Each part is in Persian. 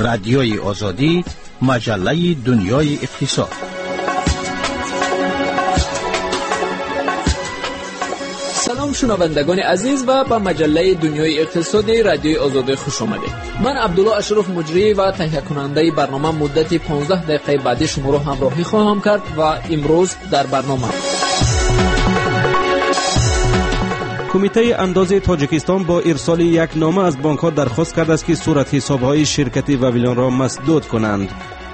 رادیوی آزادی، مجله دنیای اقتصاد. سلام شنوندگان عزیز و به مجله دنیای اقتصادی رادیوی آزادی خوش آمدید. من عبدالله اشرف مجری و تهیه کننده برنامه مدت 15 دقیقه بعدی شما را همراهی خواهم کرد و امروز در برنامه کمیته انداز تاجیکستان با ارسال یک نامه از بانک‌ها درخواست کرده است که صورت حساب‌های شرکتی واویلان را مسدود کنند.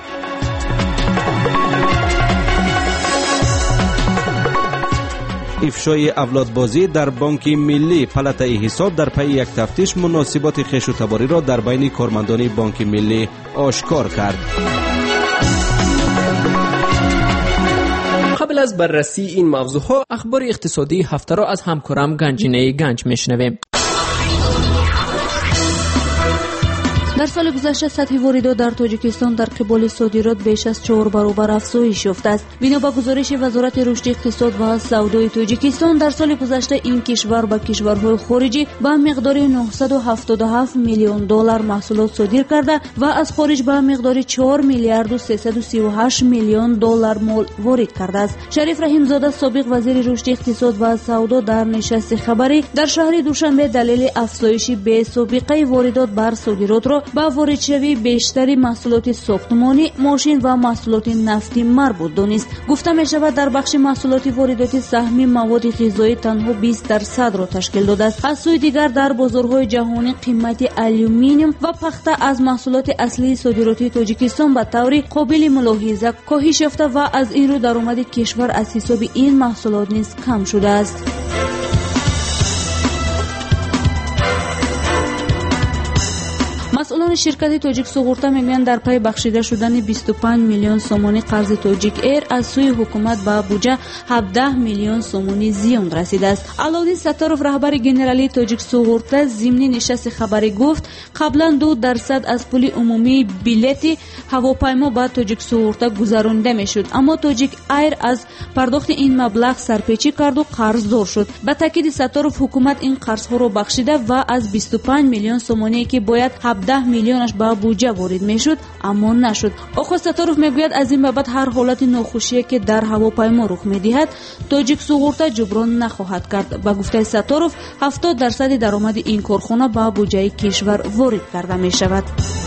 افشای اولادبازی در بانک ملی، پلاتای حساب در پی یک تفتیش مناسبات خویش و تباری را در بین کارمندان بانک ملی آشکار کرد. قبل از بررسی این موضوعها اخبار اقتصادی هفته را از همکارم گنجینه گنج میشنویم. در سال گذشته سطح واردات در تاجیکستان در قبال صادرات بیش از 4 برابر افزایش یافته است. بنا به گزارش وزارت رشد اقتصاد و سودای تاجیکستان، در سال گذشته این کشور به کشورهای خارجی به مقدار 977 میلیون دلار محصولات صادر کرده و از خارج به مقدار 4 میلیارد و 338 میلیون دلار مال وارد کرده است. شریف رحیمزاده، سابق وزیر رشد اقتصاد و سودا، در نشست خبری در شهر دوشنبه دلیل افزایش بی سابقه واردات بر صادرات را با واردشوی بیشتری محصولات ساختمانی، ماشین و محصولات نفتی مربوط دانست. گفته می شود در بخش محصولات وارداتی سهم مواد غذایی تنها 20% را تشکیل داده است. از سوی دیگر در بازارهای جهانی قیمت آلومینیوم و پخته از محصولات اصلی صادراتی تاجیکستان به طور قابل ملاحظه کاهش یافته و از این رو درآمد کشور از حساب این محصولات نیز کم شده است. مسئولان شرکت تاجیک سوغورتا میگویند در پی بخشیده شدن 25 میلیون سومانی قرض تاجیک ایر از سوی حکومت به بودجه 17 میلیون سومانی زیان رسیده است. علادین ستارов، رهبر گنرالی تاجیک سوغورتا، ضمن نشست خبری گفت قبلا 2% از پول عمومی بلیت هواپیما به تاجیک سوغورتا گذرانده میشد، اما تاجیک ایر از پرداخت این مبلغ سرپیچی کرد و قرضدار شد. به تاکید ستارov، حکومت این قرضها را بخشیده و از 25 میلیون سومانی که باید 17 میلیونش به بودجه وارد میشد اما نشد. آقای ستارov میگوید از این بابت هر حالت ناخوشی که در هواپیما رخ میدهد تاجیک سوغورتا جبران نخواهد کرد. با گفته ستارov 70% درآمد این کارخانه به بودجه کشور وارد کرده می شود.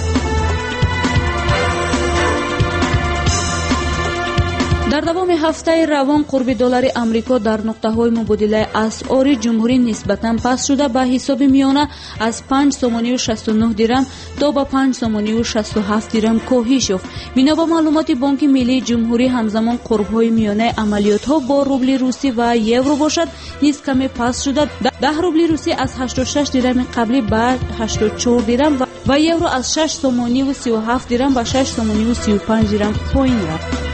در دوام هفته روان قرب دلار امریکا در نقطه‌های مبادله اسعار جمهوری نسبتاً پست شده به حساب میانه از 5 سومانی و 69 درم تا به 5 سومانی و 67 درم کاهش یافت. بنا به معلومات بانک ملی جمهوری، همزمان قرب‌های میانه عملیات‌ها با روبل روسی و یورو باشد نیز کمی پست شده. 10 روبل روسی از 86 درم قبلی به 84 درم و یورو از 6 سومانی و 37 درم به 6 سومانی و 35 درم پایین رفت.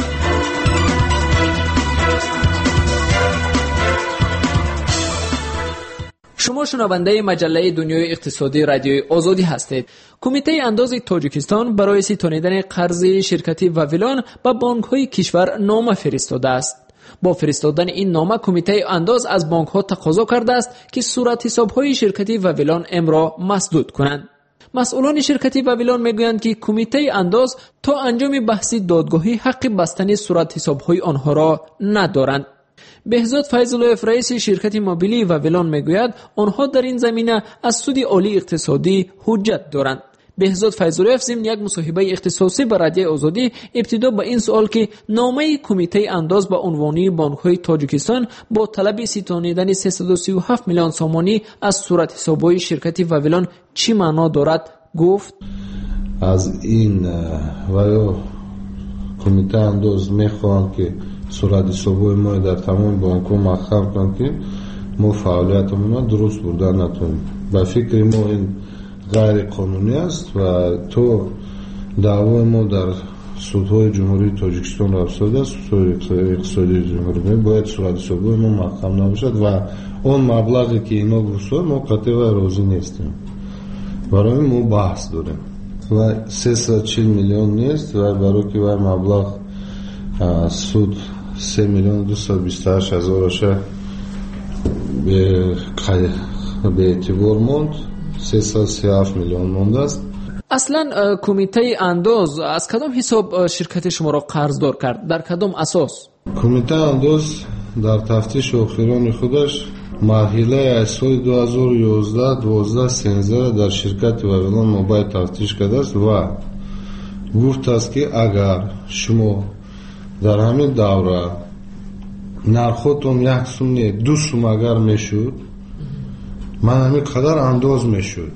شما شنونده مجله دنیای اقتصادی رادیوی آزادی هستید. کمیته انداز تاجیکستان برای ستانیدن قرض شرکتی واویلان به بانک‌های کشور نامه فرستاده است. با فرستادن این نامه کمیته انداز از بانک‌ها تقاضا کرده است که صورت حساب‌های شرکتی واویلان را مسدود کنند. مسئولان شرکتی واویلان میگویند که کمیته انداز تا انجام بحث دادگاهی حق بستن صورت حساب‌های آنها را ندارند. بهزاد فیض‌الله، رئیس شرکت موبیلی واویلان میگوید آنها در این زمینه از سود عالی اقتصادی حجت دارند. بهزاد فیض‌الله ضمن یک مصاحبه اختصاصی با رادیوی آزادی ابتدا به این سوال که نامه کمیته انداز به عنوان بانک‌های تاجیکستان با طلب ستانیدن 337 میلیون سومانی از صورت حساب‌های شرکتی واویلان چی معنا دارد گفت: از این و کمیته انداز میخواهند که صورت حساب‌های ما در تمام بانک‌ها محکم کنند که ما فعالیتمون را درست بردن نتونیم. به فکر ما این غیر قانونی است و تو دعوای ما در سودهای جمهوری تاجیکستان را افتاده است. سود اقتصادی جمهوری باید صورت حساب‌های ما محکم نباشد و اون مبلغی که اینا گفتن ما قطعا راضی نیستیم. برای ما بحث داریم و 340 میلیون نیست و برای که بر مبلغ سود 3 میلیون 228 هزارش به اعتبار موند، 337 میلیون مونده است. اصلا کمیته اندوز از کدام حساب شرکت شما را قرضدار کرد؟ در کدام اساس؟ کمیته اندوز در تفتیش اخیران خودش مرحله از سال 2011 12 13 در شرکت واویلون موبایل تفتیش کرده است و گفت است که اگر شما در همین دوره نرخوتون 1 سوم نه 2 سوم اگر میشد، من همین قدر انداز میشد.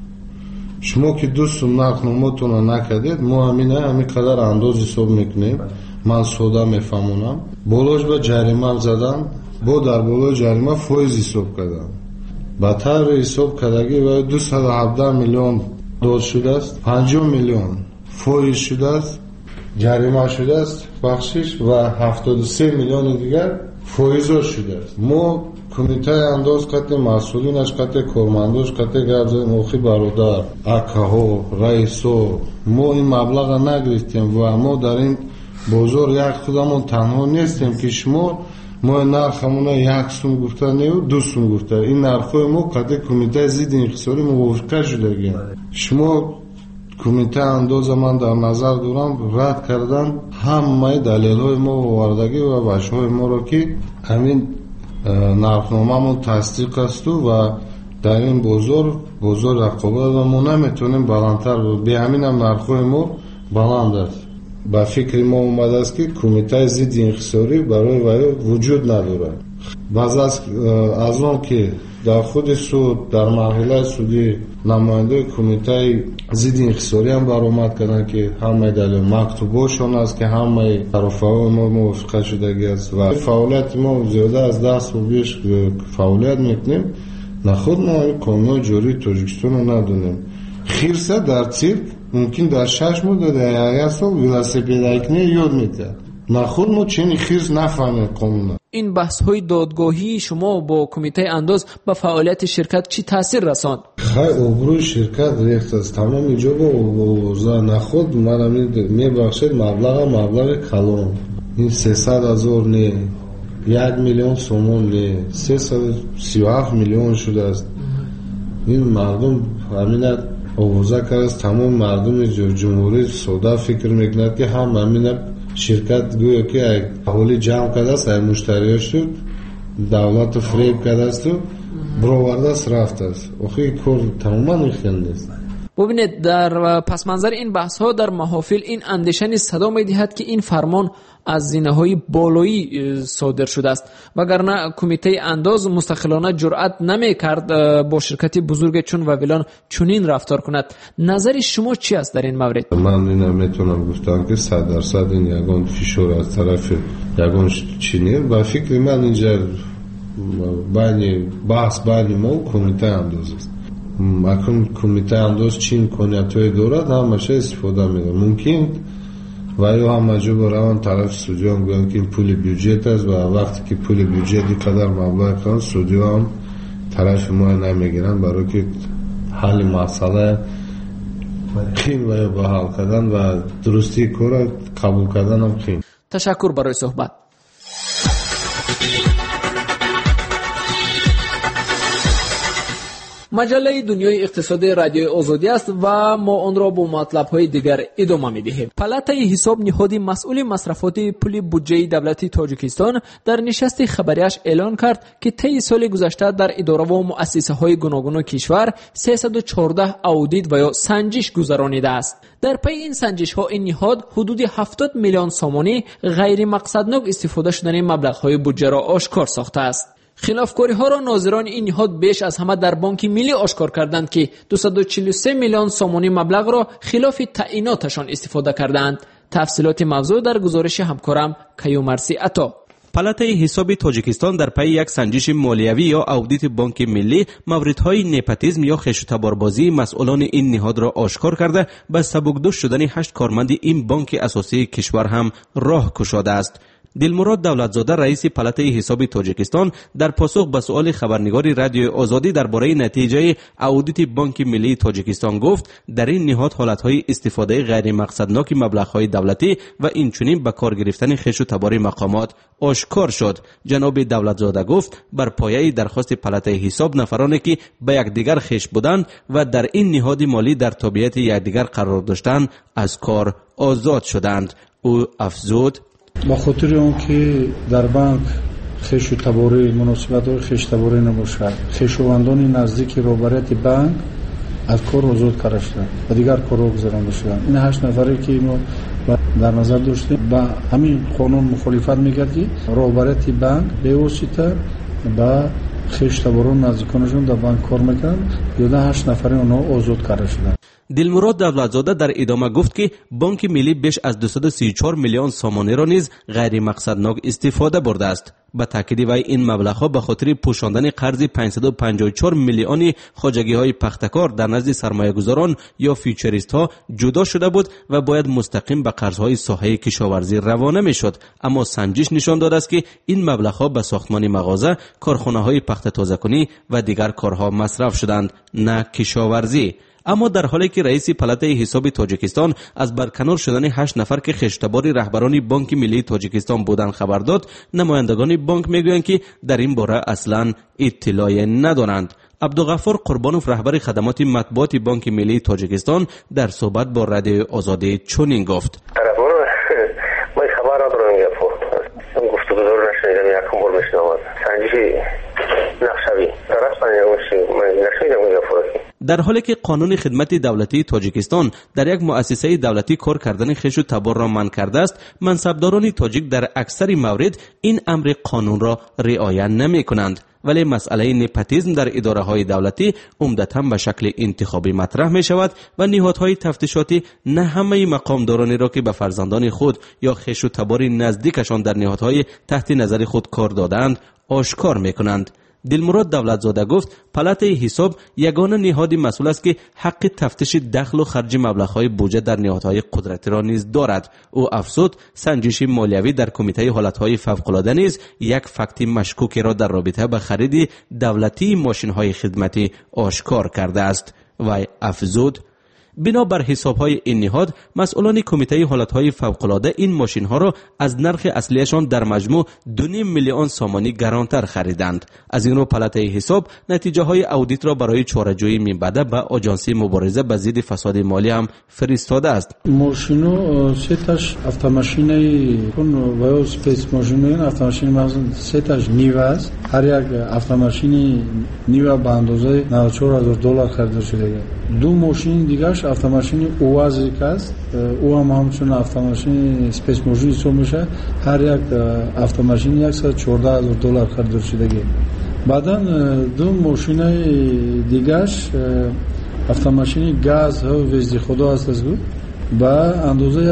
شما که 2 سوم نرخنامتون رو نکردید، ما همین قدر انداز حساب میکنیم. من سودا میفهمونم بالاش به جریمه زدن، با در بالای جریمه فایز حساب کردن. با طور حساب کردگی و 217 میلیون داد شده است، 50 میلیون فایز شده است، جریمه شده است بخشش و 73 میلیون دیگر فایز شده است. ما کمیته انداز قطع مسئولینش، قطع کارمنداش، قطع گردن مخی برادر اکاها رئیسو ما این مبلغ نگرفتیم و ما در این بازار یک خودمون تنها نیستیم که شما ما نرخمون 1 سوم گفته نه 2 سوم گفته. این نرخای ما قطع کمیته ضد انحصاری موافقه شده. شما کمیته انداز من در نظر دارم رد کردن همه دلیل های ما آوردگی و بچه های ما رو که همین نرخنامه من تصدیق است و در این بازار رقابت و ما نمیتونیم بلندتر بود. به همین هم نرخای ما بلند است. با فکر ما اومده است که کمیته ضد انحصاری برای وجود نداره. بعض از اون که در خود سود در مرحله سودی نماینده کمیته ضد انحصاری هم برآمد کردن که همه دلیل مکتوباشون است که همه طرف‌های ما موافقه شدگی است و فعالیت ما زیاده از 10 سال بیش فعالیت میکنیم. نخود ما قانون جاری تاجیکستان رو ندونیم. خیرسه در چیرک ممکن در 6 ماه در 1 سال ولاسیپیدکنی یاد میده. نخود ما چنین خیرس نفهمیم قانون. این بحث های دادگاهی شما با کمیته انداز به فعالیت شرکت چی تاثیر رساند؟ خیلی ابروی شرکت ریخت است. تمام اینجا با نخود من میبخشید مبلغ کلان. این 300,000 نه 1 میلیون سومون نه 337 میلیون شده است. این مردم همین آوازه کرد. تمام مردم جمهوری سودا فکر میکند که هم همین شرکت گویا که حوالی جمع کرده است، مشتریاش دولت فریب کرده است و برآورده است رفت است. آخه کار تماما خیلی نیست. ببینید در پس منظر این بحث ها در محافل این اندیشه صدا می دهد که این فرمان از زینه‌های بالایی صادر شده است، وگرنه کمیته انداز مستقلانه جرأت نمی کرد با شرکتی بزرگ چون واویلون چنین رفتار کند. نظر شما چی است در این مورد؟ من این میتونم گفتم که 100% این یگان فشار از طرف یگان چینی و فکر من اینجا بحث بین ما و کمیته انداز است. اکنون کمیته انداز چین کنیتوی دارد همشه استفاده میده. ممکن و یا هم مجبور روان طرف سودی هم گویم که این پول بیوجیت است و وقتی که پول بیوجیت قدر مبلغ کنند سودی هم طرف ما نمیگیرن برای که حل مسئله خیم و یا با حل کردن و درستی کار قبول کردن هم خیم. تشکر برای صحبت. مجله دنیای اقتصادی رادیوی آزادی است و ما آن را با مطلب‌های دیگر ادامه می‌دهیم. پالاتای حساب نهادی مسئول مصرفات پول بودجه دولتی تاجیکستان در نشست خبریش اعلان کرد که طی سال گذشته در اداره و مؤسسه‌های گوناگون کشور 314 اودیت و یا سنجش گذرانیده است. در پی این سنجش‌ها این نهاد حدود 70 میلیون سامانی غیر مقصدناک استفاده شدن مبلغ‌های بودجه را آشکار ساخته است. خلافکاری‌ها را ناظران این نهاد بیش از همه در بانک ملی آشکار کردند که 243 میلیون سامانی مبلغ را خلاف تعییناتشان استفاده کردند. تفصیلات موضوع در گزارش همکارم کیومرسی عطا. پالاتای حساب تاجیکستان در پی یک سنجش مالیوی یا اودیت بانک ملی موردهای نپاتیسم یا خیشتباربازی مسئولان این نهاد را آشکار کرده به سبکدوش شدن 8 کارمند این بانک اساسی کشور هم راه گشاده است. دلمراد دولتزاده رئیس پالاتای حساب تاجیکستان در پاسخ به سؤال خبرنگار رادیو آزادی درباره نتیجه اودیت بانک ملی تاجیکستان گفت در این نهاد حالتهای استفاده غیر مقصدناک مبلغ‌های دولتی و اینچنین به کار گرفتن خیش و تبار مقامات آشکار آشکار شد. جناب دولتزاده گفت بر پایه درخواست پلاتای حساب نفرانی که به یکدیگر خویش بودند و در این نهاد مالی در تابعیت یکدیگر قرار داشتند از کار آزاد شدند. او افزود: با خاطر اون که در بانک خویش و تباری مناسبت خویش تباری نباشد، خویشاوندان نزدیک روبریت بانک از کار آزاد کرده شدند و دیگر کارها گذرانده شدند. این 8 نفری که ما در نظر داشتیم با همین قانون مخالفت میکرد که روبریت بانک به واسطه با خویش تباران نزدیکانشون در بانک کار میکنند. 8 نفری اونها آزاد کرده شدند. دلمراد دولتزاده در ادامه گفت که بانک ملی بیش از 234 میلیون سامانه را نیز غیر مقصدناک استفاده برده است. به تاکید وی این مبلغ‌ها به خاطر پوشاندن قرض 554 میلیونی خواجگی‌های پختکار در نزد سرمایه‌گذاران یا فیوچریست‌ها جدا شده بود و باید مستقیم به قرض‌های ساحه کشاورزی روانه می‌شد. اما سنجش نشان داده است که این مبلغ‌ها به ساختمان مغازه، کارخانه‌های پخت تازه‌کنی و دیگر کارها مصرف شدند، نه کشاورزی. اما در حالی که رئیس پلاتای حساب تاجیکستان از برکنار شدن 8 نفر که خشتباری رهبران بانک ملی تاجیکستان بودند خبر داد، نمایندگان بانک میگویند که در این باره اصلا اطلاعی ندارند. عبدالغفار قربانوف رهبر خدمات مطبوعات بانک ملی تاجیکستان در صحبت با رادیو آزادی چنین گفت: ما خبر ندارم، گفتگو نشنیدم، یکم بار میشنوم سنجشی نقشوی در حالی که قانون خدمت دولتی تاجیکستان در یک مؤسسه دولتی کار کردن خویش و تبار را منع کرده است، منصبداران تاجیک در اکثر موارد این امر قانون را رعایت نمی کنند. ولی مسئله نپاتیسم در اداره های دولتی عمدتاً به شکل انتخابی مطرح می شود و نهادهای تفتیشاتی نه همه مقامدارانی را که به فرزندان خود یا خویش و تبار نزدیکشان در نهادهای تحت نظر خود کار دادند آشکار می کنند. دلمراد دولتزاده گفت پلاتای حساب یگانه نهاد مسئول است که حق تفتیش دخل و خرج مبلغ‌های بودجه در نهادهای قدرتی را نیز دارد. او افزود سنجش مالیوی در کمیته حالتهای فوق‌العاده نیز یک فکت مشکوک را در رابطه با خرید دولتی ماشین‌های خدمتی آشکار کرده است. و افزود بنابر حساب‌های این نهاد مسئولان کمیته حالتهای فوق‌العاده این ماشین‌ها را از نرخ اصلیشان در مجموع 2.5 میلیون سامانی گرانتر خریدند. از این رو پلاتای حساب نتیجه‌های اودیت را برای چاره‌جویی من بعد به آژانس مبارزه با ضد فساد مالی هم فرستاده است. ماشینو سه‌تاش автомашинаи و اسپیس ماشین автомашини مثلا سه‌تاش نیو است. هر یک автомашини نیو به اندازه $94,000 خریده شده. دو ماشین دیگه автомашини УАЗик аст, ӯ ҳам ҳамчун автомашини спецмошини ҳисоб мешавад. ҳар як автомашини $114,000 харидор шудагӣ. баъдан ду мошинаи дигаш автомашини газ вездиходо аст аз гуд ба андозаи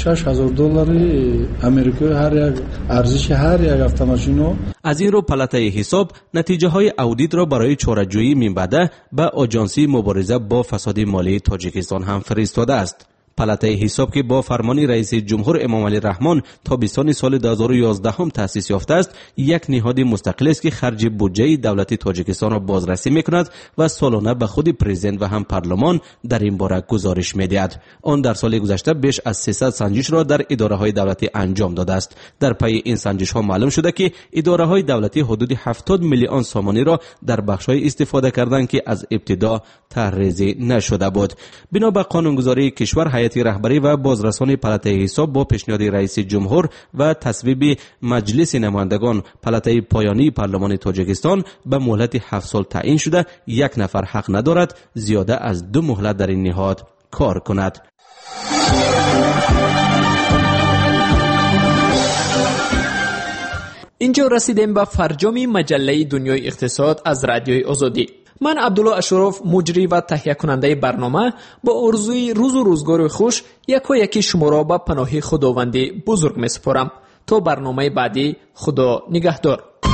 $126,000 амрикоӣ ҳар як арзиши ҳар як автомашино. از این رو پلاتای حساب نتیجه های اودیت را برای چاره‌جویی من بعد به آژانس مبارزه با فساد مالی تاجیکستان هم فرستاده است. پلاتای حساب که با فرمان رئیس جمهور امام علی رحمان تابستان سال 2011 هم تأسیس یافته است، یک نهاد مستقل است که خرج بودجه دولت تاجیکستان را بازرسی میکند و سالانه به خود پرزیدنت و هم پارلمان در این باره گزارش میدهد. آن در سال گذشته بیش از 300 سنجش را در اداره های دولتی انجام داده است. در پی این سنجش ها معلوم شده که اداره های دولتی حدود 70 میلیون سامانی را در بخش های استفاده کردند که از ابتدا طرح‌ریزی نشده بود. بنا به قانونگذاری کشور، هیئت رهبری و بازرسان پلاتای حساب با پیشنهاد رئیس جمهور و تصویب مجلس نمایندگان پلاتای پایانی پارلمان تاجیکستان به مهلت 7 سال تعیین شده. یک نفر حق ندارد زیاده از 2 مهلت در این نهاد کار کند. اینجا رسیدیم به فرجام مجله دنیای اقتصاد از رادیوی آزادی. من عبدالله اشرف، مجری و تهیه کننده برنامه، با آرزوی روز و روزگار خوش یکی شما را به پناه خداوند بزرگ می سپارم. تا برنامه بعدی، خدا نگهدار.